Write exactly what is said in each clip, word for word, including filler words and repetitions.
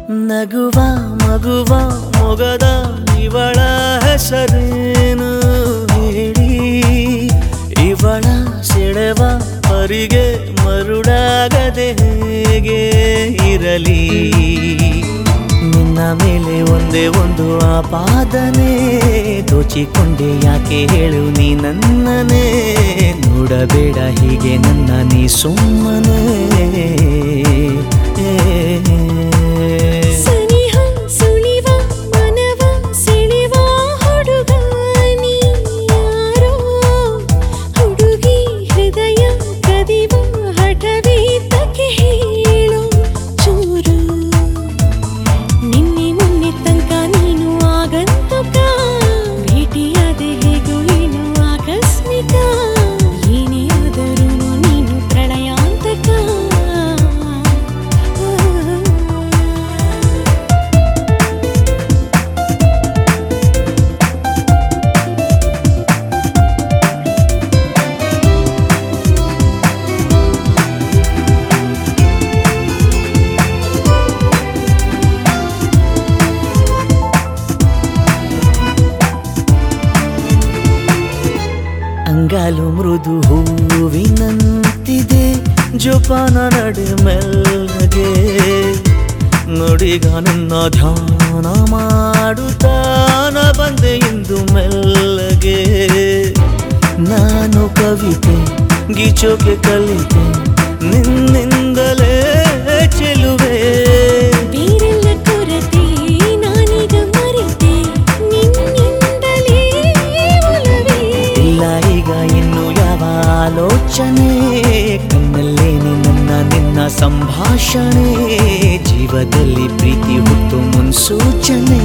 ನಗುವ ಮಗುವ ಮೊಗದ ಇವಳ ಹೆಸರೇನು ಹೇಳಿ, ಇವಳ ಸೆಳೆವ ಪರಿಗೆ ಮರುಳಾಗದೆ ಹೇಗೆ ಇರಲಿ. ನಿನ್ನ ಮೇಲೆ ಒಂದೇ ಒಂದು ಆಪಾದನೆ, ದೋಚಿಕೊಂಡೆ ಯಾಕೆ ಹೇಳು ನೀ ನನ್ನನೇ. ನೋಡಬೇಡ ಹೀಗೆ ನನ್ನ ನೀ ಸುಮ್ಮನೆ. ಅಂಗಾಲು ಮೃದು ಹೂವಿನಂತಿದೆ, ಜೋಪಾನ ನಡೆ ಮೆಲ್ಲಗೆ. ನುಡಿಗ ನನ್ನ ಧ್ಯಾನ ಮಾಡುತ್ತಾನ ಬಂದೆ ಇಂದು ಮೆಲ್ಲಗೆ. ನಾನು ಕವಿತೆ ಗೀಚೋಕೆ ಕಲಿತೆ ನಿನ್ನಿಂದಲೇ ಚೆಲುವೆ. ಆಲೋಚನೆ ಕಣ್ಣಲ್ಲೇನೆ ನನ್ನ ನಿನ್ನ ಸಂಭಾಷಣೆ, ಜೀವದಲ್ಲಿ ಪ್ರೀತಿ ಹುಟ್ಟು ಮುನ್ಸೂಚನೆ.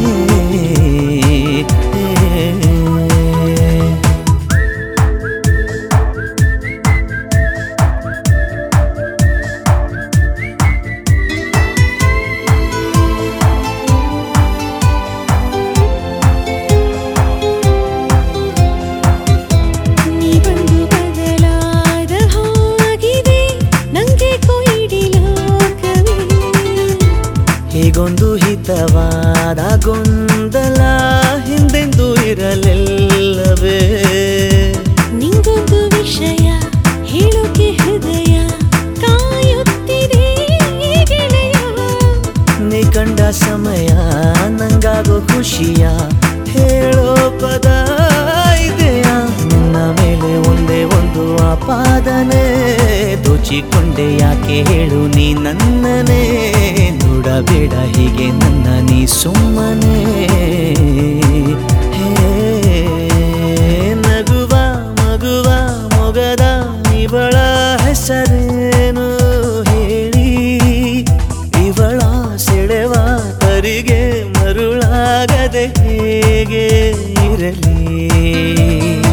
ಹೀಗೊಂದು ಹಿತವಾದ ಗೊಂದಲ ಹಿಂದೆಂದೂ ಇರಲಿಲ್ಲವೇ. ನಿಂಗೊಂದು ವಿಷಯ ಹೇಳೋಕೆ ಹೃದಯ ಕಾಯುತ್ತಿದೆ ಗೆಳೆಯ. ನೀ ಕಂಡ ಸಮಯ ನಂಗಾಗೋ ಖುಷಿಯ ಹೇಳೋ ಪದ ಇದೆಯಾ. ನಿನ್ನ ಮೇಲೆ ಒಂದೇ ಒಂದು ಆಪಾದನೆ, ದೋಚಿಕೊಂಡೆ ಯಾಕೆ ಹೇಳು ನೀ ನನ್ನನೇ. ನೋಡಬೇಡ ಹೀಗೆ ನನ್ನ ನೀ ಸುಮ್ಮನೆ. ನಗುವ ಮಗುವ ಮೊಗದ ಇವಳ ಹೆಸರೇನು ಹೇಳಿ, ಇವಳ ಸೆಳೆವ ಪರಿಗೆ ಮರುಳಾಗದೆ ಹೇಗೆ ಇರಲಿ.